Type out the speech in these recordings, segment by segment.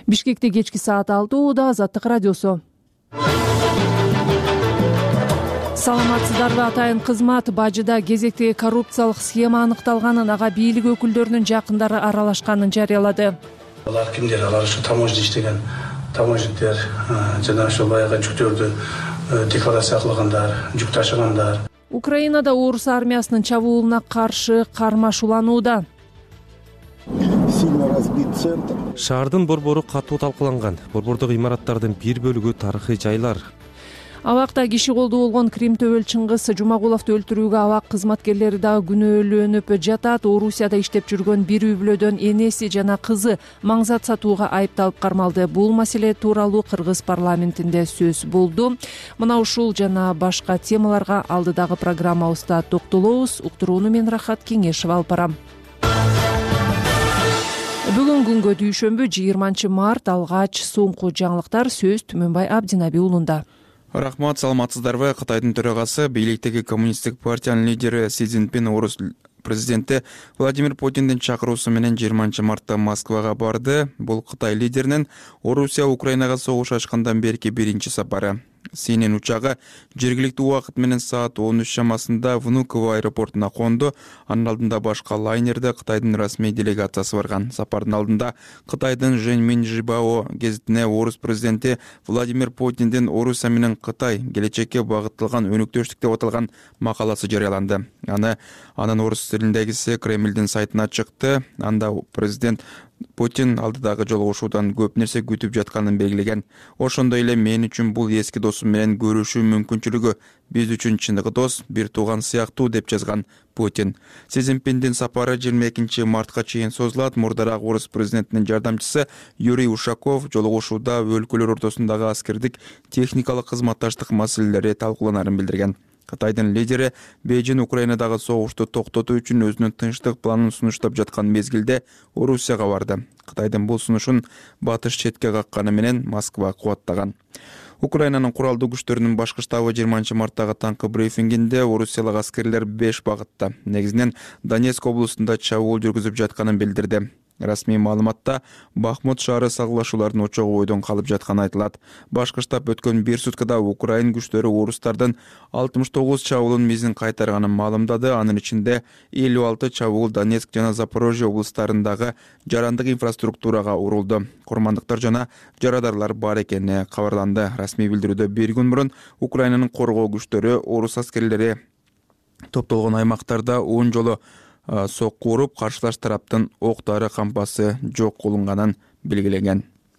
Бишкекте кечки саат 6:00 Азаттык радиосу. Саламатсыздарбы, атайын кызмат бажыда кезектеги коррупциялык схема аныкталганын, ага бийлик өкүлдөрүнүн жакындары аралашканын жарыялады. Алар кимдер? Алар ушу таможня иштеген таможниктер, жана ошол баягы жүктөрдү декларация кылгандар, жүк ташыгандар. Украинада орус армиясынын чабуулуна каршы кармашууланууда. Сильно разбит центр. Шаардын борбору катуу талкаланган. Борбордогу имараттардын бир бөлүгү тарыхый жайлар. Абакта киши колдуу болгон Крим төбөл Чыңгыз Жумагуловду өлтүрүүгө абак кызматкерлери дагы күнөөлөнүп жатат. Орусияда иштеп жүргөн бир үй бүлөдөн энеси жана кызы маңзат сатууга айыпталып кармалды. Бул маселе тууралуу Кыргыз парламентинде сөз болду. Мына ушул жана башка темаларга алдыдагы программабызда токтолобуз. Уктурууну мен Рахат Кеңешева алып барам. Бүгүн күнгө дүйшөмбү 20 март алгач соңку жаңылыктар сөз Түмөнбай Абдинаби уулунда. Рахмат, саламатсыздарбы. Кытайдын төрагасы, бийликтеги коммунисттик партиянын лидери Си Цзиньпин орус президенти Владимир Путиндин чакыруусу менен 20 мартта Москвага барды. Бул Кытай лидеринин Орусия Украинага согуш ачкандан берки биринчи сапары. Синин учагы жергиликтүү убакыт менен саат 13 шамасында Внуково аэропортуна конду. Анын алдында башка лайнерде Кытайдын расмий делегациясы барган. Сапардын алдында Кытайдын Жэньминьжибао гезитине орус президенти Владимир Путиндин Орусия менен Кытай келечекке багытталган өнөктөштүк деп аталган макаласы жарыяланды. Анын орус тилиндегиси Кремлдин сайтына чыкты. Анда президент Путин алдыдагы жолугушуудан көп нерсе күтүп жатканын белгилеген. Ошондой эле мен үчүн бул эски досум менен көрүшүү мүмкүнчүлүгү, биз үчүн чыныгы дос, бир тууган сыяктуу деп жазган Путин. Си Цзиньпиндин сапары 22 мартка чейин созулат. Мурдараак орус президентинин жардамчысы Юрий Ушаков жолугушууда өлкөлөр ортосундагы аскердик техникалык кызматташтык маселелери талкууланарын билдирген. Кытайдын лидери Бейжин Украинадагы согушту токтотуу үчүн өзүнүн тынчтык планын сунуштап жаткан мезгилде Орусияга барды. Кытайдын бул сунушун батыш четке какканы менен Москва кубаттаган. Украинанын куралдуу күчтөрүнүн башкы штабы 20 марттагы таңкы брифингинде орусиялык аскерлер 5 багытта, негизинен Донецк облусунда чабуул жүргүзүп жатканын билдирди. Расмий маалыматта Бахмут шаары сагылашуулардын очогу бойдон калып жатканы айтылат. Башкы штаб өткөн бир суткада Украин күчтөрү орустардын 69 чабуулун мизин кайтарганын маалымдады. Анын ичинде 56 чабуул Донецк жана Запорожье облустарындагы жарандык инфраструктурага урулду. Курмандыктар жана жарадарлар бар экени кабарланды. Расмий билдирүүдө бир күн мурун Украинанын коргоо күчтөрү орус аскерлери топтолгон аймактарда 10 жолу сокку уруп, каршылаш тараптын ок-дары кампасы жок кылынганын белгилеген.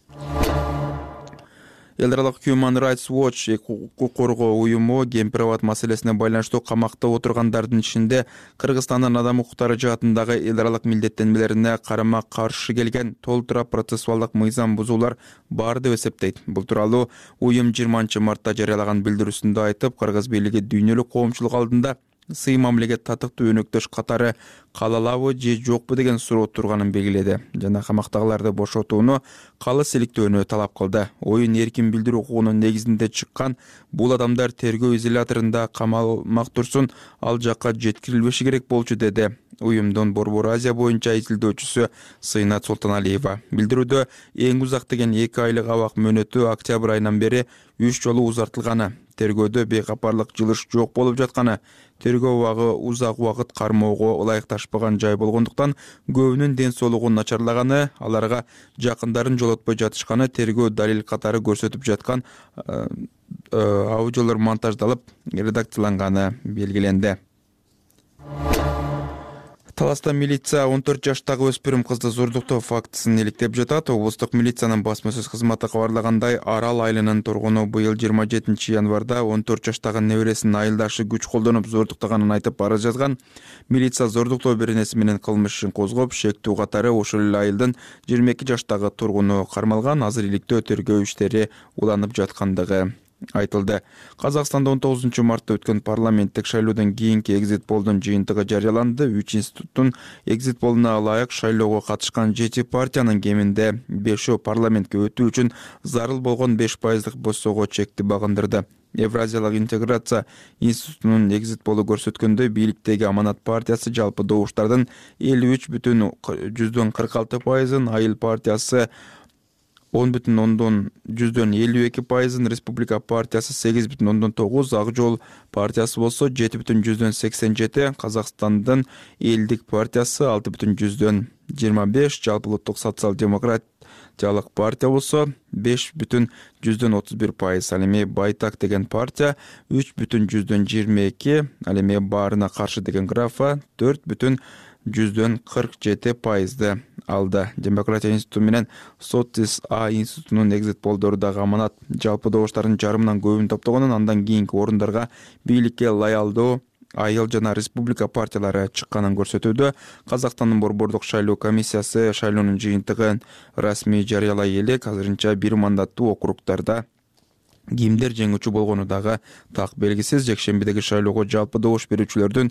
Эл аралык Human Rights Watch укук коргоо уюму Гемпирабад маселесине байланыштуу камакта отургандардын ичинде Кыргызстандын адам укуктары жаатындагы эл аралык милдеттенмелерине карама каршы келген толтура процессуалдык мыйзам бузуулар бар деп эсептейт. Бул тууралуу уюм 20 мартта жарыялаган билдирүүсүндө айтып, Кыргыз бийлиги дүйнөлүк коомчулук алдында сый мамлекет татыктуу өнөктөш катары кала алабы же жокпу деген суроо турганын белгиледи жана камактагыларды бошотууну калыс иликтөөнү талап кылды. Оюн эркин билдирүү укугунун негизинде чыккан бул адамдар тергөө изоляторунда камалмак турсун, ал жакка жеткирилбеши керек болчу, деди уюмдун Борбор Азия боюнча изилдөөчүсү Сыйнат Султаналиева. Билдирүүдө эң узак деген 2 айлык абак мөөнөтү октябрь айынан бери 3 жолу узартылганы, тергөөдө бейкапарлык жылыш жок болуп жатканы, тергөө убагы узак убакыт кармоого ылайыкташпаган жай болгондуктан көбүнүн ден соолугу начарлаганы, аларга жакындарын жолотпой жатышканы, тергөө далил катары көрсөтүп жаткан аудиолор монтаждалып, редакцияланганы белгиленди. Таласта милиция 14 жаштагы өспүрүм кызды зордуктоо фактысын иликтеп жатат. Облустук милициянын басма-сөз кызматы кабарлагандай, Арал айылынын тургуну быйыл 27 январда 14 жаштагы небересинин айылдашы күч колдонуп зордуктаганын айтып арыз жазган. Милиция зордуктоо беренеси менен кылмыш ишин козгоп, шектүү катары ошол эле айылдын 22 жаштагы тургуну кармалган. Азыр иликтөө тергөө иштери уланып жаткандыгы айтылды. Казакстанда 19 мартта өткөн парламенттик шайлоодон кийинки экзит полдун жыйынтыгы жарыяланды. 3 институттун экзит полуна ылайык шайлоого катышкан 7 партиянын кеминде 5-өө парламентке өтүү үчүн зарыл болгон 5% боссого чекти багындырды. Евразиялык интеграция институтунун экзит полу көрсөткөндөй, бийликтеги Аманат партиясы жалпы добуштардын 53,46%, Айыл партиясы 10,52%, Республика партиясы 8,9%, Ак жол партиясы болсо 7,87%, Казакстандын Элдик партиясы 6,25%, Жалпы улуттук социал-демократиялык партия болсо 5,31%. Ал эми Байтак деген партия 3,22%, ал эми Баарына каршы деген графа 4,47% алды. Демократия институту менен Сотис А институтунун экзит полдору дагы аманат. Жалпы добуштардын жарымынан көбүн топтогонун, андан кийинки орундарга бийликке лаялдуу айыл жана республика партиялары чыкканын көрсөтүүдө. Казакстандын борбордук шайлоо комиссиясы шайлоонун жыйынтыгын расмий жарыялай элек азырынча бир мандаттуу округдарда кимдер жеңүүчү болгону дагы так белгисиз. Жекшембидеги шайлоого жалпы добуш берүүчүлөрдүн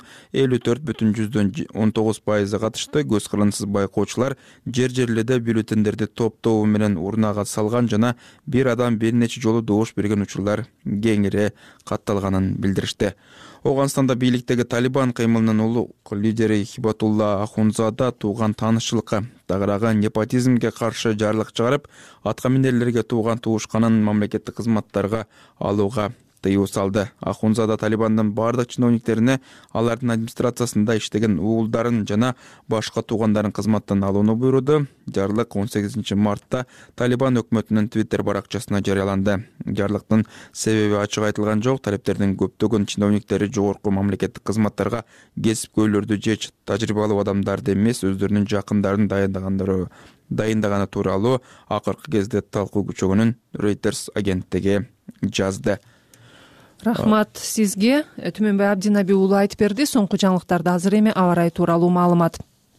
54,19% катышты. Көз кырынсыз байкоочулар жер-жерлерде бюллетендерди топтоо менен урнага салган жана бир адам бир нече жолу добуш берген учурлар кеңири катталганын билдиришти. Оганстанда бийликтеги Талибан кыймылынын улук лидери Хибатулла Ахунзада тууган таанышчылыкка тагырааган непотизмге каршы жарлык чыгарып, атка минерлерге тууган туушканын мамлекеттик кызматтарга алууга тыюу салды. Ахунзада Талибандын бардык чиновниктерине алардын администрациясында иштеген уулдарын жана башка туугандарын кызматтан алууну буйруду. Жарлык 18 мартта Талибан өкмөтүнүн Twitter баракчасына жарыяланды. Жарлыктын себеби ачык айтылган жок. Талептердин көптөгөн чиновниктери жогорку мамлекеттик кызматтарга кесипкөйлөрдү же тажрыйбалуу адамдарды эмес, өздөрүнүн жакындарын дайындаганы тууралуу акыркы кезде талкуу күчөгөнүн Reuters агенттиги жазды. Рахмат сизге. Түмөнбай Абдинаби уулу айтып берди. Соңку жаңылыктарды азыр эми аба ырайы тууралуу маалымат.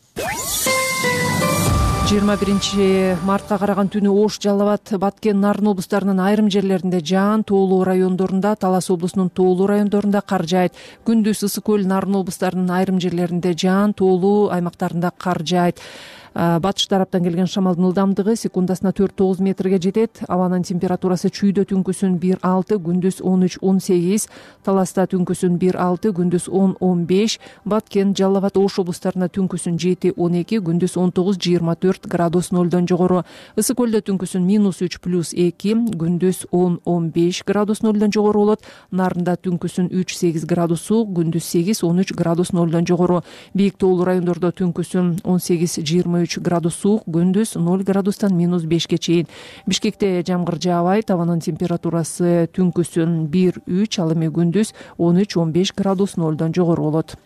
21 мартка караган түнү Ош, Жалал Абад, Баткен, Нарын облустарынын айрым жерлеринде жаан, тоолуу райондорунда, Талас облусунун тоолуу райондорунда кар жаайт. Күндүз Ысык көл, Нарын облустарынын айрым жерлеринде жаан, тоолуу аймактарында кар жаайт. Батыш тараптан келген шамалдын ылдамдыгы секундасына 4-9 метрге жетет. Абанын температурасы чүйдө түнкүсүн 1-6, күндүз 13-18, Таласта түнкүсүн 1-6, күндүз 10-15, Баткен, Жалал Абад, Ош облустарына түнкүсүн 7-12, күндүз 19-24 градус нөлдөн жогору. Ысык көлдө түнкүсүн -3 + 2, күндүз 10-15 градус нөлдөн жогору болот. Нарында түнкүсүн 3-8 градус суук, күндүз 8-13 градус нөлдөн жогору. Бийик тоолуу райондордо түнкүсүн 18-23 градус суук, күндүз 0 градустан -5ке чейин. Бишкекте жамгыр жаабайт. Абанын температурасы түнкүсүн 1-3, ал эми күндүз 13-15 градус нөлдөн жогору болот.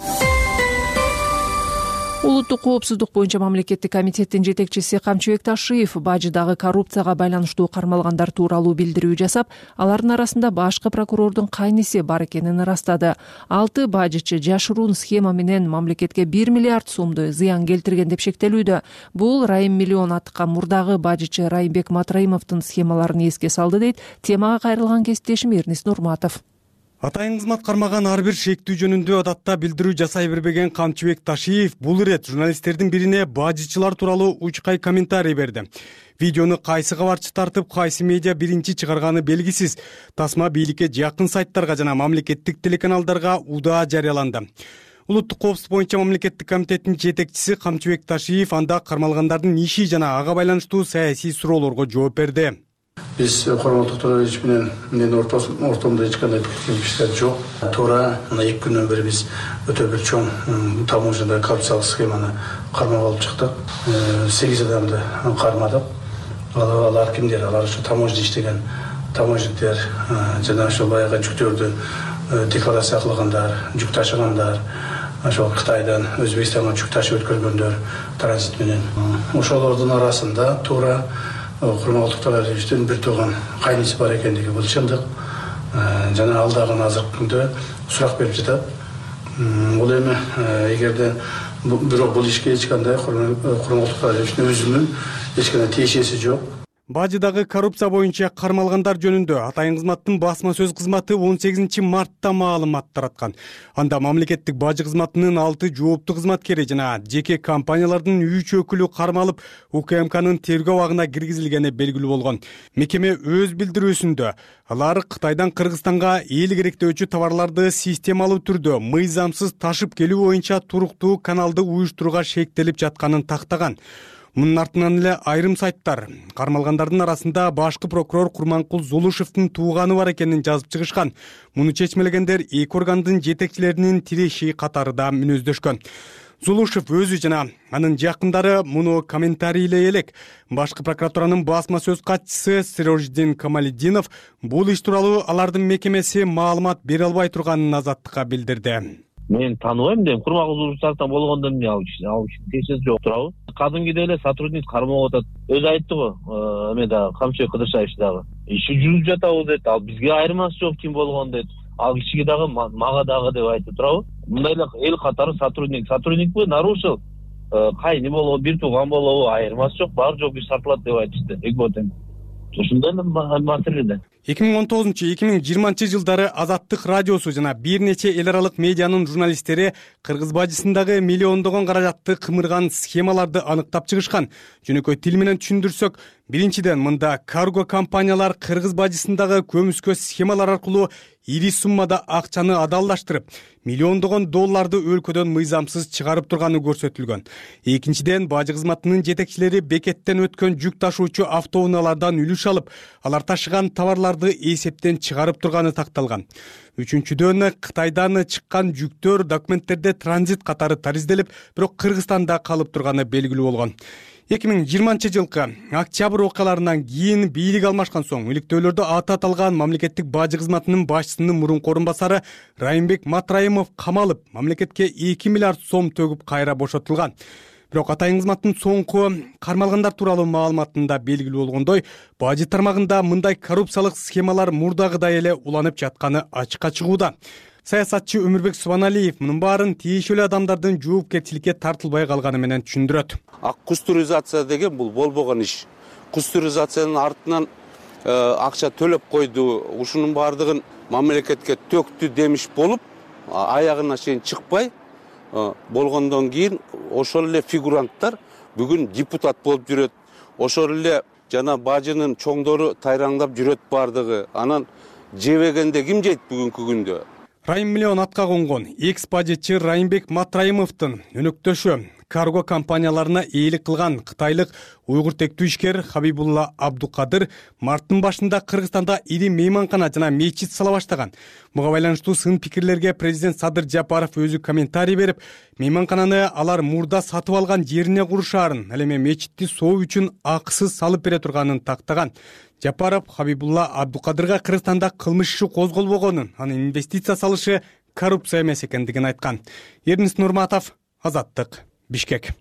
Улуттук коопсуздук боюнча мамлекеттик комитеттин жетекчиси Камчыбек Ташиев Бажыдагы коррупцияга байланыштуу кармалгандар тууралуу билдирүү жасап, алардын арасында башкы прокурордун кайниси бар экенин ырастады. 6 бажычы жашыруун схема менен мамлекетке 1 миллиард сомду зыян келтирген деп шектелүүдө. Бул Райым Миллион аткан мурдагы бажычы Райымбек Матраимовдун схемаларын эске салды, дейт темага кайрылган кесиптешим Эрнис Нурматов. Атайын кызмат кармаган ар бир шектүү жөнүндө адатта билдирүү жасай бербеген Камчыбек Ташиев бул ирет журналисттердин бирине бажычылар тууралуу учкай комментарий берди. Видеону кайсы кабарчы тартып, кайсы медиа биринчи чыгарганы белгисиз. Тасма бийликке жакын сайттарга жана мамлекеттик телеканалдарга удаа жарыяланды. Улуттук коопсуздук боюнча мамлекеттик комитеттин жетекчиси Камчыбек Ташиев анда кармалгандардын иши жана ага байланыштуу саясий суроолорго жооп берди. Biz Hormatlı Torayeviç bilen ortamda hiç kadar bir yok. Tora 2 günden beri biz öte bir çoğun tamamcında kapsal skemanı karmağa alıp çıktık. 8 adamda karmadık. Alar kimler? Alar şu tamamcı iştegen tamamcılar, Cenab-ı şu bayağı yüktürdü, deklarasya kılganlar, yük taşıganlar, şu Kıtay'dan Özbekistan'a yük taşı ötkürgündür transit bilen. Uşalardan arasında Tora Kurmalık Torayeviç'ten bir toğan kaynisi var ekendigi бұл чындык. Жана алдагы азыркы күндө сурак берип жатат. Бул эми эгерде бирок бул ишке эч кандай Kurmalık Torayeviç'тин өзүнүн эч кандай тиешеси жок. Бажыдагы коррупция боюнча кармалгандар жөнүндө Атайын кызматтын басма сөз кызматы 18 мартта маалымат тараткан. Анда мамлекеттик бажы кызматынын 6 жооптуу кызматкери жана жеке компаниялардын 3 өкүлү кармалып, УКМКнын тергөө абагына киргизилгени белгилүү болгон. Мекеме өз билдирүүсүндө алар Кытайдан Кыргызстанга эл керектөөчү товарларды системалуу түрдө мыйзамсыз ташып келүү боюнча туруктуу каналды уюштурууга шектелип жатканын тактаган. Мунун артынан эле айрым сайттар кармалгандардын арасында башкы прокурор Курманкул Зулушевдин тууганы бар экенин жазып чыгышкан. Муну чечмелегендер эки органдын жетекчилеринин тиреши катарында мүнөздөшкөн. Зулушев өзү жана анын жакындары муну комментарийлей элек. Башкы прокуратуранын басма сөз катчысы Сирождин Камалиддинов бул иш тууралуу алардын мекемеси маалымат бере албай турганын Азаттыкка билдирди. Мен тааныбайм дейм, Курманкул Зулушевден болгондон эмне ал киши текшерүү жок турабы. Кадимкидей эле сотрудник кармалып атат. Өзү айтты го, эме дагы Камчыбек Кыдыршаевич дагы. Иши жүрүп жатабы дейт. Ал бизге айырмасы жок ким болгон дейт. Ал кишиге дагы мага дагы деп айтып турабы. Мындай эле эл катары сотрудникпи нарушил. Кайны болобу, бир тууган болобу, айырмасы жок, баары жооп тартылат деп айтышты. Экботен. Ошондой маселеде. 2019-2020 жылдары Азаттык радиосу жана бир нече эл аралык медианын журналисттери кыргыз бажысындагы миллиондогон каражатты кымырган схемаларды аныктап чыгышкан. Жөнөкөй тил менен түшүндүрсөк, биринчиден мында карго компаниялар кыргыз бажысындагы көмүскө схемалар аркылуу ири суммада акчаны адалдаштырып, миллиондогон долларды өлкөдөн мыйзамсыз чыгарып турганы көрсөтүлгөн. Экинчиден, бажы кызматынын жетекчилери бекеттен өткөн жүк ташуучу автоунаалардан үлүш алып, алар ташыган товарларды эсептен чыгарып турганы такталган. Үчүнчүдөн, Кытайдан чыккан жүктөр документтерде транзит катары таризделип, бирок Кыргызстанда калып турганы белгилүү болгон. 2020 жылкы октябрь окуяларынан кийин бийлик алмашкан соң иликтөөлөрдө аты аталган мамлекеттик бажы кызматынын башчысынын мурунку орун басары Райымбек Матраимов камалып, мамлекетке 2 миллиард сом төгүп кайра бошотулган. Бирок атайын кызматтын соңку кармалгандар тууралуу маалыматында белгилүү болгондой, бажы тармагында мындай коррупциялык схемалар мурдагыдай эле уланып жатканы ачыкка чыгууда. Саясатчы Өмүрбек Субаналиев мунун баарын тиешелүү адамдардын жоопкерчиликке тартылбай калганы менен түшүндүрөт. Кустуризация деген бул болбогон иш. Кустуризациянын артынан акча төлөп койду, ушунун баардыгын мамлекетке төктү демиш болуп, аягына чейин чыкпай болгондон кийин ошол эле фигуранттар бүгүн депутат болуп жүрөт. Ошол эле жана бажынын чоңдору тайраңдап жүрөт баардыгы. Анан жебегенде ким жейт бүгүнкү күндө? Райым миллион атка конгон экс-бажычы Райымбек Матраимовдун өнөктөшү карго компанияларына ээлик кылган кытайлык уйгур тектүү ишкер Хабибулла Абдукадыр марттын башында Кыргызстанда ири мейманкана жана мечит сала баштаган. Буга байланыштуу сын пикирлерге президент Садыр Жапаров өзү комментарий берип, мейманкананы алар мурда сатып алган жерине курушаарын, ал эми мечитти соо үчүн акысыз салып бере турганын тактаган. Жапаров Хабибулла Абдукадырга Кыргызстанда кылмыш иши козголбогонун, анын инвестиция салышы коррупция эмес экендигин айткан. Эрнис Нурматов, Азаттык, Бишкек.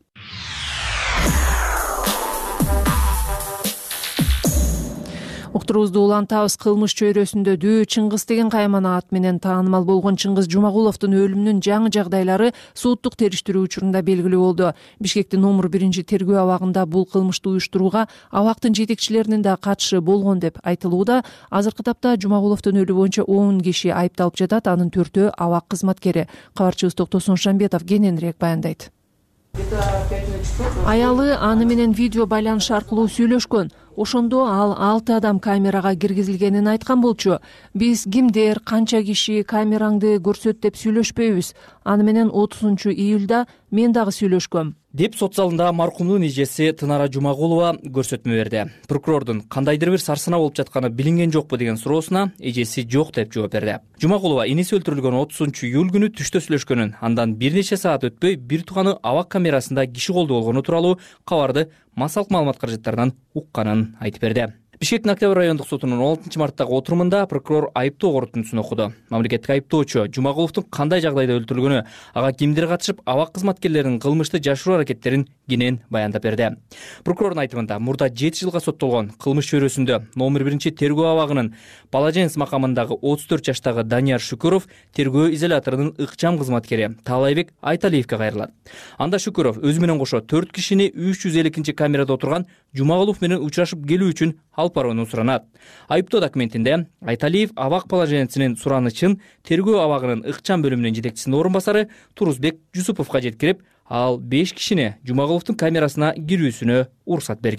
Уктуруубузду улантабыз. Кылмыш чөйрөсүндө Дөө Чыңгыз деген каймана ат менен таанымал болгон Чыңгыз Жумагуловдун өлүмүнүн жаңы жагдайлары соттук териштирүү учурунда белгилүү болду. Бишкектин номер 1 тергөө абагында бул кылмышты уюштурууга абактын жетекчилеринин да катышы болгон деп айтылууда. Азыркы тапта Жумагуловдун өлүмү боюнча 10 киши айыпталып жатат. Анын 4-өө абак кызматкери. Кабарчыбыз Токтосун Шамбетов кененирээк баяндайт. Аялы аны менен видео байланыш аркылуу сүйлөшкөн. Ошондо ал 6 адам камерага киргизилгенин айткан болчу. Биз кимдер, канча киши камераңды көрсөт деп сүйлөшпөйбүз. Аны менен 30-июлда мен дагы сүйлөшкөм деп сот залында маркумдун эжеси Тынара Жумагулова көрсөтмө берди. Прокурордун кандайдыр бир сарсына болуп жатканы билинген жокпу деген суроосуна эжеси жок деп жооп берди. Жумагулова иниси өлтүрүлгөн 30-июль күнү түштө сүйлөшкөнүн, андан бир нече саат өтпөй бир тууганы абак камерасында киши колдо болгону тууралуу кабарды массалык маалымат каражаттарынан укканын айтып берди. Бишкектин Октябрь райондук сотунун 16 марттагы отурумунда прокурор айыптоо корутундусун окуду. Мамлекеттик айыптоочу Жумагуловдун кандай жагдайда өлтүрүлгөнү, ага кимдер катышып, абак кызматкерлеринин кылмышты жашыруу аракеттерин кенен баяндап берди. Прокурордун айтымында мурда 7 жылга соттолгон кылмыш чөйрөсүндө номер 1 тергөө абагынын Балаженс макамындагы 34 жаштагы Данияр Шүкүров тергөө изоляторунун ыкчам кызматкери Таалайбек Айталиевке кайрылат. Анда Шүкүров өзү менен кошо 4 кишини 352 камерада отурган Жумагулов менен учурашып келүү үчүн алып барууну суранат. Айыптоо документинде Айталиев абак Балаженсинин суранычын тергөө абагынын ыкчам бөлүмүнүн жетекчисинин орун басары Турузбек Жусуповго жеткирип, ал 5 кишини Жумагуловдун камерасына кирүүсүнө уруксат берген.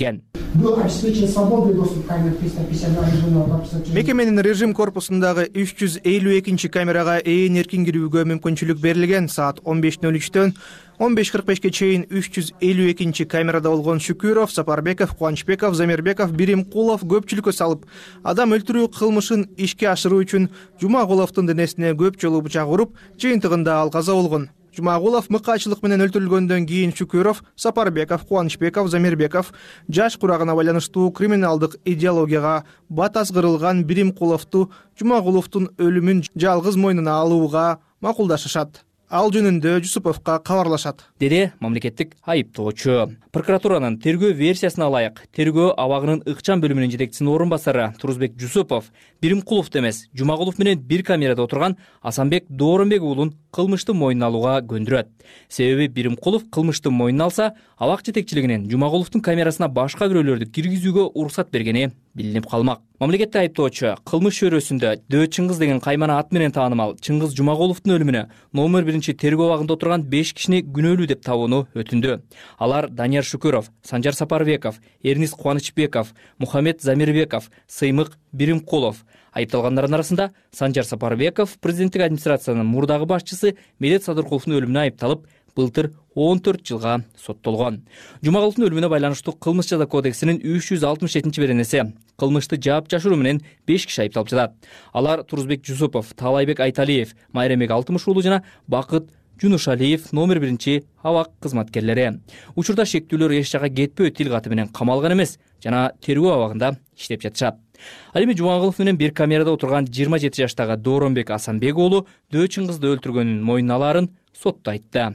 Был обеспечен свободный доступ к камерам 352 режимного корпуса. Мекеменин режим корпусундагы 352 камерага эркин кирүүгө мүмкүнчүлүк берилген. Саат 15:03 15:45 чейин 352 камерада болгон Шүкүров, Сапарбеков, Кубанычбеков, Замирбеков, Биримкулов көпчүлүккө салып, адам өлтүрүү кылмышын ишке ашыруу үчүн Жумагуловдун денесине көп жолу бычак уруп, жыйынтыгында ал каза болгон. Жумагулов мыкаачылык менен өлтүрүлгөндөн кийин Шүкүров, Сапарбеков, Кубанычбеков, Замирбеков жаш курагына байланыштуу криминалдык идеологияга батас кырылган Биримкуловду Жумагуловдун өлүмүн жалгыз мойнуна алууга макулдашышат. Ал жөнүндө Жусуповго кабарлашат, деди мамлекеттик айыптоочу. Прокуратуранын тергөө версиясына ылайык, тергөө абагынын ыкчам бөлүмүнүн жетекчисинин орун басары Турузбек Жусупов Биримкуловду эмес, Жумагулов менен бир камерада отурган Асанбек Дооронбек уулун кылмышты мойнуна алууга көндүрөт. Себеби Биримкулов кылмышты мойнуна алса, абак жетекчилигинин Жумагуловдун камерасына башка бирөөлөрдү киргизүүгө уруксат бергени билинип калмак. Мамлекеттик айыптоочу кылмыш чөйрөсүндө Дөө Чыңгыз деген каймана ат менен таанымал Чыңгыз Жумагуловдун өлүмүнө номер 1 тергөө абагында отурган 5 кишини күнөөлүү деп табууну өтүндү. Алар Данияр Шүкүров, Санжар Сапарбеков, Эрнис Кубанычбеков, Мухаммед Замирбеков, Сыймык Биримкулов. Айыпталгандардын арасында Санжар Сапарбеков, президенттик администрациянын мурдагы башчысы Медет Садыркуловдун өлүмүнө айыпталып, былтыр 14 жылга соттолгон. Жумагуловдун өлүмүнө байланыштуу кылмыш жаза кодексинин 367-беренеси кылмышты жаап жашыруу менен 5 киши айыпталып жатат. Алар Турузбек Жусупов, Таалайбек Айталиев, Майремек Алтымыш уулу жана Бакыт Жунушалиев номер 1 абак кызматкерлери. Учурда шектүүлөр эч жака кетпөө тил каты менен камалган эмес жана тергөө абагында иштеп жатышат. Ал эми Жумагулов менен бир камерада отурган 27 жаштагы Дооронбек Асанбек уулу Дөө Чыңгызды өлтүргөнүн мойнуна алаарын сотто айтты.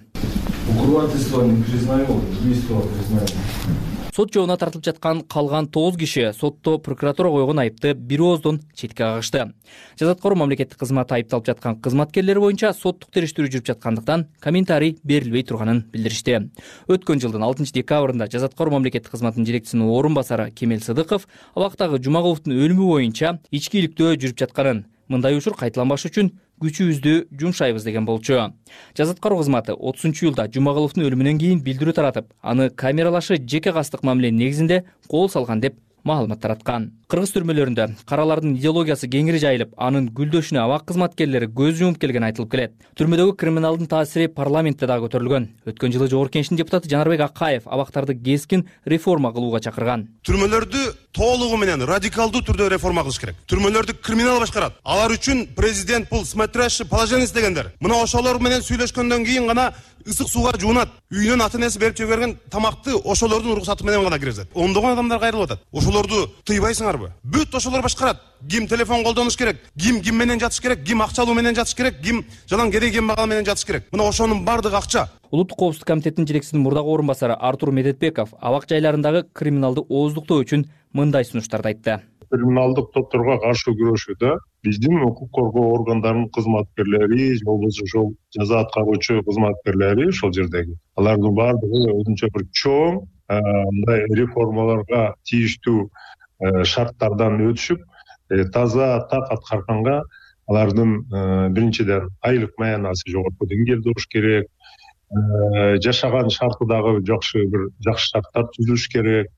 Сот жообуна тартылып жаткан калган 9 киши сотто прокуратура койгон айыпты бир ооздон четке кагышты. Жазаткор мамлекеттик кызмат айыпталып жаткан кызматкерлер боюнча соттук териштирүү жүрүп жаткандыктан комментарий берилбей турганын билдиришти. Өткөн жылдын 6 декабрында жазаткор мамлекеттик кызматтын жетекчисинин орун басары Кемел Сыдыков абактагы Жумагуловдун өлүмү боюнча ичкиликтөө жүрүп жатканын, мындай учур кайталанбаш үчүн күчүбүздү жумшайбыз деген болчу. Жазаткор кызматы 30-июлда Жумагуловдун өлүмүнөн кийин билдирүү таратып, аны камералашы жеке кастык мамиле негизинде кол салган деп маалымат тараткан. Кыргыз түрмөлөрүндө каралардын идеологиясы кеңири жайылып, анын гүлдөшүнө абак кызматкерлери көз жумуп келгени айтылып келет. Түрмөдөгү криминалдын таасири парламентте дагы көтөрүлгөн. Өткөн жылы Жогорку Кеңештин депутаты Жанарбек Акаев абактарды кескин реформа кылууга чакырган. Түрмөлөрдү толугу менен радикалдуу түрдө реформа кылыш керек. Түрмөлөрдү криминал башкарат. Алар үчүн президент бул смотрящий положение дегендер. Мына ошолор менен сүйлөшкөндөн кийин гана ысык сууга жуунат. Үйүнөн ата энеси берип жиберген тамакты ошолордун уруксаты менен гана киргизет. Ондогон адамдар кайрылып атат. Ошолорду тыйбайсыңарбы? Бүт ошолор башкарат. Ким телефон колдонуш керек, ким менен жатыш керек, ким акча алуу менен жатыш керек, ким жанан керек багал менен жатыш керек. Мына ошонун бардыгы акча. Улуттук коопсуздук комитетинин жетекчисинин мурдагы орун басары Артур Медетбеков абак жайларындагы криминалды ооздуктоо үчүн мындай сунуштарды айтты. Криминалдык топторго каршы күрөшүүдө биздин укук коргоо органдарынын кызматкерлери, болбосо ошол жаза аткаруучу кызматкерлери ошол жердеги алардын бардыгы өзүнчө бир чоң мындай реформаларга тийиштүү шарттардан өтүшүп, таза так аткарганга алардын биринчиден айлык маянасы жогорку деңгээлде болуш керек, жашаган шарты дагы жакшы шарттар түзүлүш керек.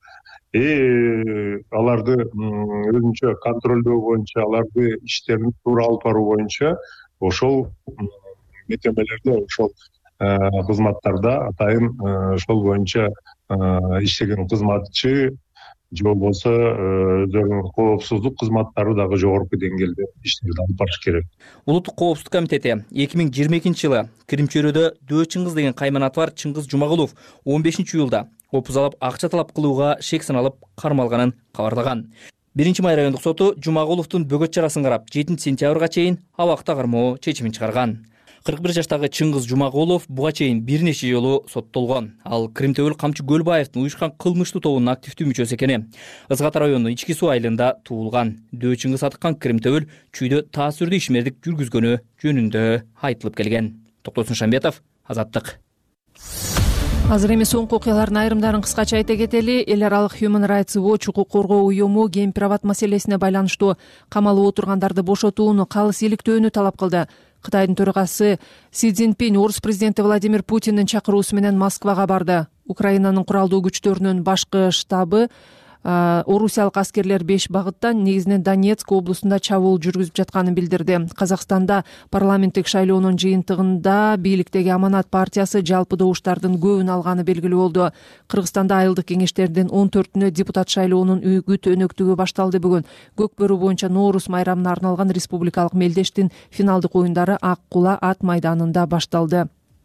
Аларды өзүнчө контролдоо боюнча, аларды иштерин туура алып баруу боюнча ошол мекемелерде, ошол кызматтарда атайын ошол боюнча иштеген кызматчы же болбосо өздөрүнүн коопсуздук кызматтары дагы жогорку деңгээлде иштерди алып барыш керек. Улуттук коопсуздук комитети 2022-жылы Крим чөйрөдө Дөө Чыңгыз деген кайманаты бар Чыңгыз Жумагулов 15-июлда опуз алып акча талап кылууга шек саналып кармалганын кабарлаган. 1-Май райондук соту Жумагуловдун бөгөт чарасын карап 7-сентябрга чейин абакта кармоо чечимин чыгарган. 41 жаштагы Чыңгыз Жумагулов буга чейин бир нече жолу соттолгон. Ал Кримтөбөл Камчы Көлбаевдин уюшкан кылмыштуу тобунун активдүү мүчөсү экени. Ызгат районунун Ички суу айылында туулган. Дөө Чыңгыз аткан Кримтөбөл чүйдө таасирдүү ишмердик жүргүзгөнү жөнүндө айтылып келген. Токтосун Шамбетов, Азаттык. Азыр эми соңку окуялардын айрымдарын кыскача айта кетели. Эл аралык Human Rights Watch укук коргоо уюму гейм-пирабат маселесине байланыштуу камалып отургандарды бошотууну, калыс иликтөөнү талап кылды. Кытайдын төрагасы Си Цзиньпин орус президенти Владимир Путиндин чакыруусу менен Москвага барды. Украинанын куралдуу күчтөрүнүн башкы штабы орусиялык аскерлер 5 багыттан негизинен Донецк облусунда чабуул жүргүзүп жатканын билдирди. Казакстанда парламенттик шайлоонун жыйынтыгында бийликтеги Аманат партиясы жалпы добуштардын көбүн алганы белгилүү болду. Кыргызстанда айылдык кеңештердин 14-үнө депутат шайлоонун үгүт өнөктүгү башталды. Бүгүн Көк бөрү боюнча Ноорус майрамына арналган республикалык мелдештин финалдык оюндары Ак Кула ат майданында башталды.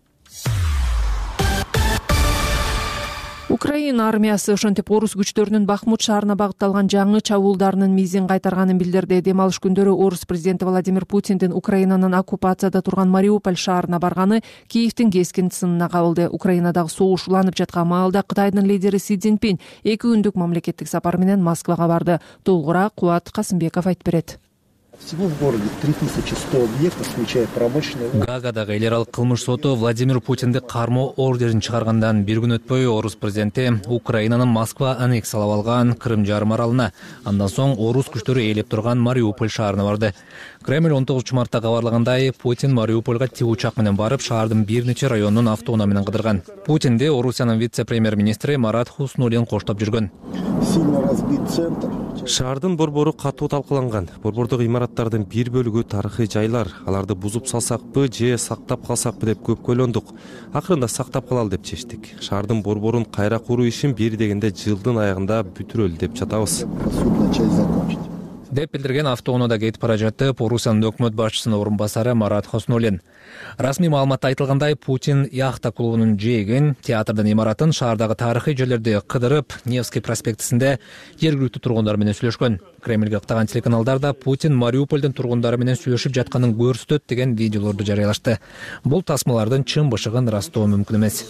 Украина армиясы ошентип орус күчтөрүнүн Бахмут шаарына багытталган жаңы чабуулдарынын мизин кайтарганын билдирди. Дем алыш күндөрү орус президенти Владимир Путиндин Украинанын оккупацияда турган Мариуполь шаарына барганы Киевдин кескин сынына кабылды. Украинадагы согуш уланып жаткан маалда Кытайдын лидери Си Цзиньпин 2 күндүк мамлекеттик сапар менен Москвага барды. Толугураак Кубат Касымбеков айтып берет. Всего в городе 3100 объектов, включая промышленные. Гаагадагы эл аралык кылмыш соту Владимир Путинди кармоо ордерин чыгаргандан бир күн өтпөй орус президенти Украинанын Москва аннексиялап алган Крым жарым аралына, андан соң орус күчтөрү ээлеп турган Мариуполь шаарына барды. Кремль 19 мартта кабарлагандай, Путин Мариупольга тик учак менен барып, шаардын бир нече районун автоунаа менен кыдырган. Путинди Орусиянын вице-премьер-министри Марат Хуснуллин коштоп жүргөн. Сильно разбит центр. Шаардын борбору катуу талкууланган. Борбордогу имараттардын бир бөлүгү тарыхый жайлар. Аларды бузуп салсакпы же сактап калсакпы деп көп ойлондук. Акырында сактап калалы деп чечтик. Шаардын борборун кайра куруу ишин бир дегенде жылдын аягында бүтүрөлү деп жатабыз. Деп билдирген автоунаада кетип бара жатып Орусиянын өкмөт башчысынын орун басары Марат Хуснуллин. Расмий маалыматта айтылгандай, Путин яхта клубунун жээгин, театрдын имаратын, шаардагы тарыхый жерлерди кыдырып, Невский проспектисинде жергиликтүү тургундар менен сүйлөшкөн. Кремльге ыктаган телеканалдарда Путин Мариупольдун тургундары менен сүйлөшүп жатканын көрсөтөт деген видеолорду жарыялашты. Бул тасмалардын чын бышыгын ырастоо мүмкүн эмес.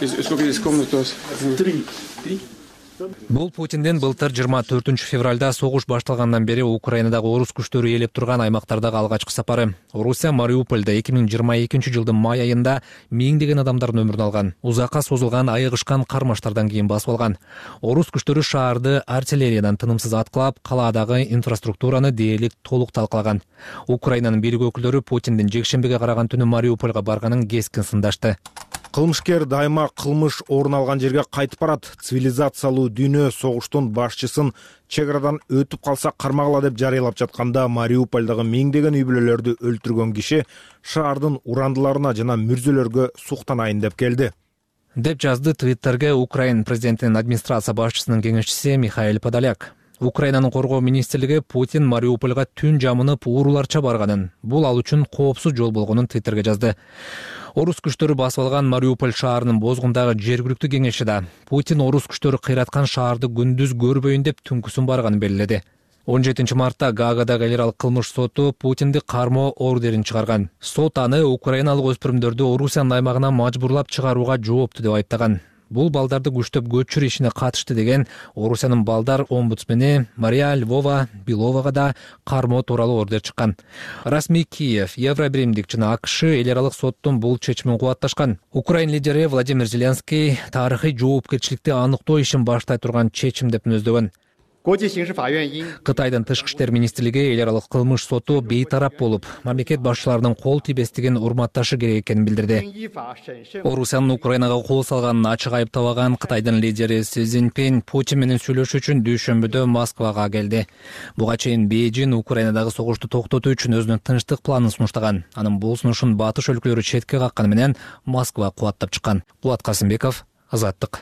Бул Путиндин былтыр 24 февралда согуш башталгандан бери Украинадагы орус күчтөрү ээлеп турган аймактардагы алгачкы сапары. Орусия Мариупольда 2022 жылдын май айында миңдеген адамдардын өмүрүн алган. Узакка созулган айыгышкан кармаштардан кийин басып алган. Орус күчтөрү шаарды артиллериядан тынымсыз аткылап, калаадагы инфраструктураны дээрлик толук талкалаган. Украинанын бийлик өкүлдөрү Путиндин жекшембиге караган түнү Мариупольга барганын кескин сындашты. Кылмышкер дайыма кылмыш орун алган жерге кайтып барат. Цивилизациялуу дүйнө согуштун башчысын чек арадан өтүп калса кармагыла деп жарыялап жатканда Мариупольдагы миңдеген үй бүлөлөрдү өлтүргөн киши шаардын урандыларына жана мүрзөлөргө суктанайын деп келди. Деп жазды Твиттерге Украин президентинин администрация башчысынын кеңешчиси Михаил Подоляк. Украинанын коргоо министрлиги Путин Мариупольга түн жамынып ууруларча барганын, бул ал үчүн коопсуз жол болгонун Твиттерге жазды. Орус күчтөрү басып алган Мариуполь шаарынын бозгундагы жергиликтүү кеңеши да Путин орус күчтөрү кыйраткан шаарды күндүз көрбөйүн деп түнкүсүн барганын белгиледи. 17 мартта Гаагадагы эл аралык кылмыш соту Путинди кармоо ордерин чыгарган. Сот аны украиналык өспүрүмдөрдү Орусиянын аймагына мажбурлап чыгарууга жоопту деп айыптаган. Бул балдарды күчтөп көчүрүү ишине катышты деген Орусиянын балдар омбудсмени Мария Львова Беловага да кармоо тууралуу ордер чыккан. Расмий Киев, Евробиримдик жана АКШ эл аралык соттун бул чечимин кубатташкан. Украин лидери Владимир Зеленский тарыхый жоопкерчиликти аныктоо ишин баштай турган чечим деп мүнөздөгөн. Кытайдын тышкы иштер министрлиги эл аралык кылмыш соту бейтарап болуп, мамлекет башчыларынын кол тийбестигин урматташы керек экенин билдирди. Орусиянын Украинага кол салганын ачык айыптабаган Кытайдын лидери Си Цзиньпин Путин менен сүйлөшүү үчүн дүйшөмбүдө Москвага келди. Буга чейин Бейжин Украинадагы согушту токтотуу үчүн өзүнүн тынчтык планын сунуштаган. Анын бул сунушун батыш өлкөлөрү четке какканы менен Москва кубаттап чыккан. Кубат Касымбеков, Азаттык.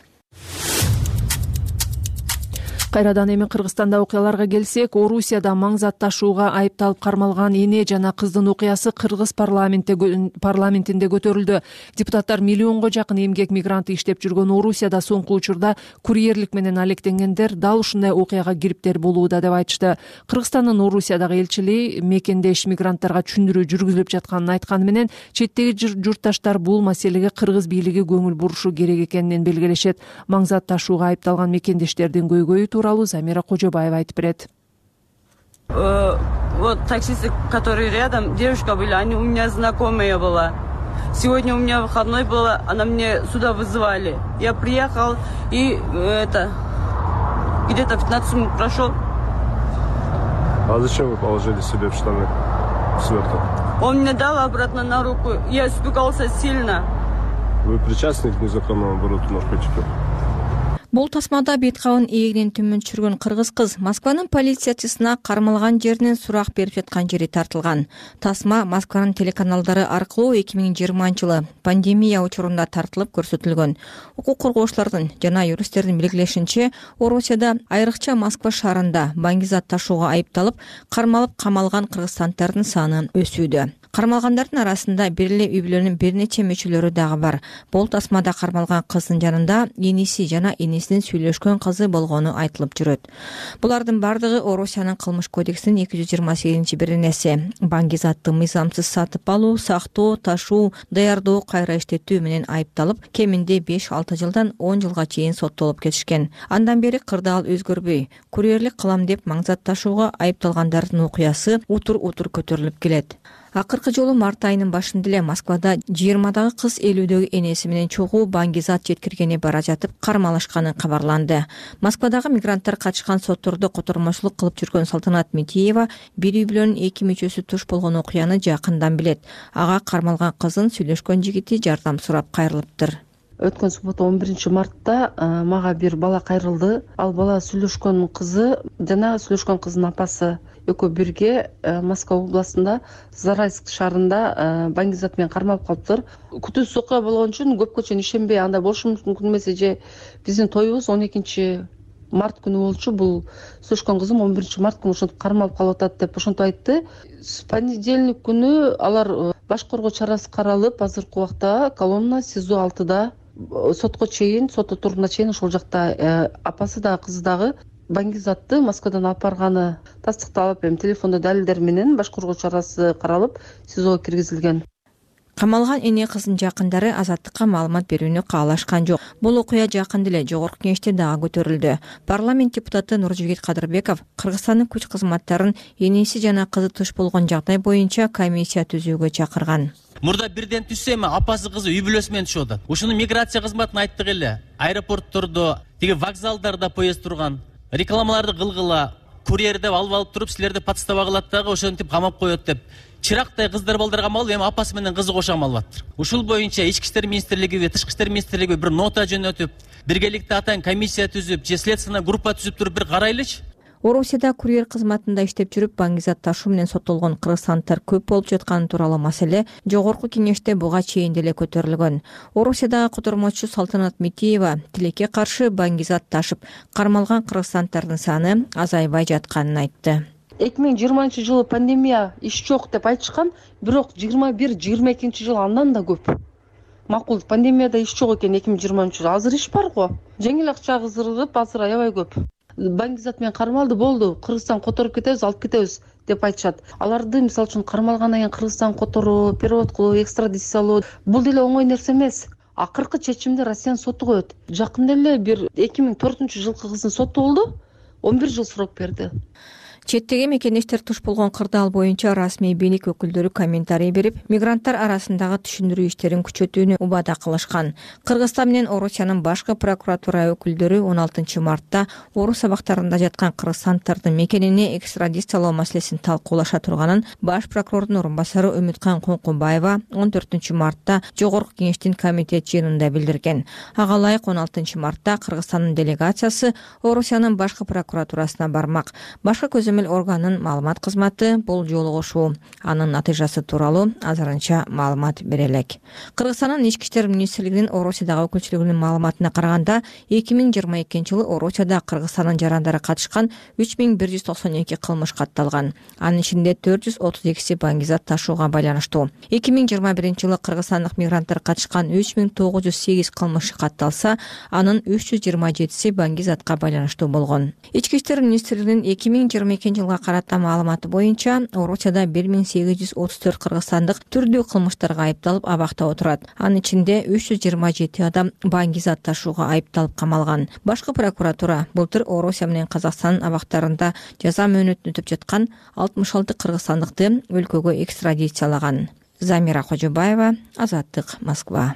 Кайрадан эми Кыргызстанда окуяларга келсек, Орусияда маң зат ташууга айыпталып кармалган эне жана кыздын окуясы Кыргыз парламентинде көтөрүлдү. Депутаттар миллионго жакын эмгек мигранты иштеп жүргөн Орусияда соңку учурда курьерлик менен алектенгендер дал ушундай окуяга кириптер болууда деп айтышты. Кыргызстандын Орусиядагы элчилиги мекендеш мигранттарга түшүндүрүү жүргүзүлүп жатканын айтканы менен четтеги журтташтар бул маселеге кыргыз бийлиги көңүл бурушу керек экенин белгилешет. Маң зат ташууга айыпталган мекендештердин көйгөйү тууралуу Замира Кожобаева айтып берет. Вот таксисты, которые рядом, девушка были, они у меня знакомая была. Сегодня у меня выходной было, она мне сюда вызывали. Я приехал и где-то 15 минут прошел. А зачем вы положили себе в штаны сверток? Он мне дал обратно на руку. Я испугался сильно. Вы причастны к незаконному обороту наркотиков? Бул тасмада бет кабын эгинен төмөн түшүргөн кыргыз кыз Москванын полициячысына кармалган жеринен сурак берип жаткан жери тартылган. Тасма Москванын телеканалдары аркылуу 2020-жылы пандемия учурунда тартылып көрсөтүлгөн. Укук коргоочулардын жана юристтердин белгилешинче, Орусияда айрыкча Москва шаарында баңгизат ташууга айыпталып, кармалып камалган кыргызстандардын саны өсүүдө. Кармалгандардын арасында бир эле үй бүлөнүн бир нече мүчөлөрү дагы бар. Бул тасмада кармалган кыздын жанында эниси жана энесинин сүйлөшкөн кызы болгону айтылып жүрөт. Булардын бардыгы Орусиянын кылмыш кодексинин 228-беренеси баңгизатты мыйзамсыз сатып алуу, сактоо, ташуу, даярдоо, кайра иштетүү менен айыпталып, кеминде 5-6 жылдан 10 жылга чейин соттолуп кетишкен. Андан бери кырдаал өзгөрбөй, курьерлик кылам деп маңзат ташууга айыпталгандардын окуясы утур көтөрүлүп келет. Акыркы жолу март айынын башында эле Москвада 20-дагы кыз 50-дөгү энеси менен чогуу баңгизат жеткиргени бара жатып кармалашканы кабарланды. Москвадагы мигранттар катышкан соттордо котормочулук кылып жүргөн Салтанат Метиева бир үй бүлөнүн 2 мүчөсү туш болгон окуяны жакындан билет. Ага кармалган кыздын сүйлөшкөн жигити жардам сурап кайрылыптыр. Өткөн суббота 11-мартта мага бир бала кайрылды. Ал бала сүйлөшкөн кызы жана сүйлөшкөн кыздын апасы экөө бирге Москва областында Зарайск шаарында баңгизат менен кармалып калыптыр. Күтүүсүз окуя болгон үчүн көпкө чейин ишенбей, андай болушу мүмкүн эмес же биздин тоюбуз 12-март күнү болчу. Бул сүйлөшкөн кызым 11-март күнү ошентип кармалып калып атат деп ошентип айтты. Понедельник күнү алар баш коргоо чарасы каралып, азыркы убакта Коломна СИЗО 6да сотко чейин, сот отурумуна чейин ошол жакта апасы дагы кызы дагы баңгизатты Москвадан алып барганы тастыкталып, эми телефондо далилдер менен баш коргоо чарасы каралып, СИЗОго киргизилген. Камалган эне кыздын жакындары азаттыкка маалымат берүүнү каалашкан жок. Бул окуя жакында эле жогорку кеңеште дагы көтөрүлдү. Парламент депутаты Нуржигит Кадырбеков Кыргызстандын күч кызматтарын энеси жана кызы туш болгон жагдай боюнча комиссия түзүүгө чакырган. Мурда бирден түшсө эми апасы кызы үй бүлөсү менен түшүп атат. Ушуну миграция кызматына айттык эле. Аэропорттордо, тиги вокзалдарда поезд турган, рекламаларды кылгыла, курьер деп алып туруп, силерди подстава кылат дагы ошентип камап коет деп. Чырактай кыздар балдарга камалып, эми апасы менен кызы кошо камалып атыр. Ушул боюнча Ички иштер министрлиги, Тышкы иштер министрлиги бир нота жөнөтүп, биргеликте атайын комиссия түзүп, же следственный группа түзүп туруп бир карайлычы. Орусияда курьер кызматында иштеп жүрүп баңгизат ташуу менен соттолгон кыргызстанддар көп болуп жатканы тууралуу маселе жогорку кеңеште буга чейин деле көтөрүлгөн. Орусиядагы котормочу Салтанат Метиева тилекке каршы баңгизат ташып кармалган кыргызстанддардын саны азайбай жатканын айтты. 2020-жылы пандемия иш жок деп айтышкан, бирок 21-22 жыл андан да көп. Макул, пандемияда иш жок экен 2020-жылы. Азыр иш бар го. Жеңил акча кыздырылып, азыр аябай көп. Баңгизат менен кармалды, болду, Кыргызстан которуп кетебиз, алып кетебиз деп айтышат. Аларды мисалы үчүн кармалгандан кийин Кыргызстан которуу, перевод кылуу, экстрадициялоо бул деле оңой нерсе эмес. Акыркы чечимди Россиянын соту коет. Жакында эле бир 2004-жылкы кыздын соту болду, 11 жыл срок берди. Четтеги мекендештер туш болгон кырдаал боюнча расмий бийлик өкүлдөрү комментарий берип, мигранттар арасындагы түшүндүрүү иштерин күчөтүүнү убада кылышкан. Кыргызстан менен Орусиянын башкы прокуратура өкүлдөрү 16-мартта Орус абактарында жаткан кыргызстанддардын мекенине экстрадициялоо маселесин талкуулаша турганын баш прокурордун орун басары Үмүткан Коңкубаева 14-мартта жогорку кеңештин комитет жыйынында билдирген. Ага ылайык 16-мартта Кыргызстандын делегациясы Орусиянын башкы прокуратурасына бармак. Башкы органын маалымат кызматы бул жолу кошуу, анын натыйжасы тууралуу азырынча маалымат бере элек. Кыргызстандын Ички иштер министрлигинин Орусиядагы өкүлчүлүгүнүн маалыматына караганда, 2022-жылы Орусияда Кыргызстандын жарандары катышкан 3192 кылмыш катталган. Анын ичинде 432си баңгизат ташууга байланыштуу. 2021-жылы кыргызстандык мигранттар катышкан 3908 кылмыш катталса, анын 327си баңгизатка байланыштуу болгон. Ички иштер министрлигинин 2022 жылга карата маалыматы боюнча Орусияда 1834 кыргызстандык түрдүү кылмыштарга айыпталып абакта отурат. Анын ичинде 327 адам баңгизат ташууга айыпталып камалган. Башкы прокуратура былтыр Орусия менен Казакстандын абактарында жаза мөөнөтүн өтүп жаткан 66 кыргызстандыкты өлкөгө экстрадициялаган. Замира Кожобаева, Азаттык, Москва.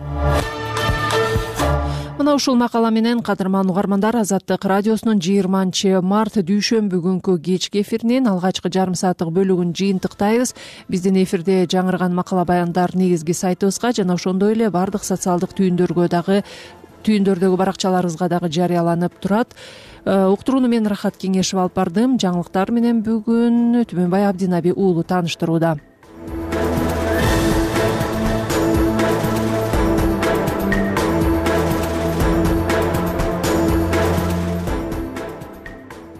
Мына ушул макала менен кадырман угармандар, Азаттык радиосунун 20-март дүйшөмбү күнкү кечки эфиринин алгачкы жарым сааттык бөлүгүн жыйынтыктайбыз. Биздин эфирде жаңырган макала баяндар негизги сайтыбызга жана ошондой эле бардык социалдык түйүндөргө дагы түйүндөрдөгү баракчаларыбызга дагы жарыяланып турат. Уктурууну мен Рахат Кеңешев алып бардым. Жаңылыктар менен бүгүн Түмөнбай Абдинаби уулу тааныштырууда.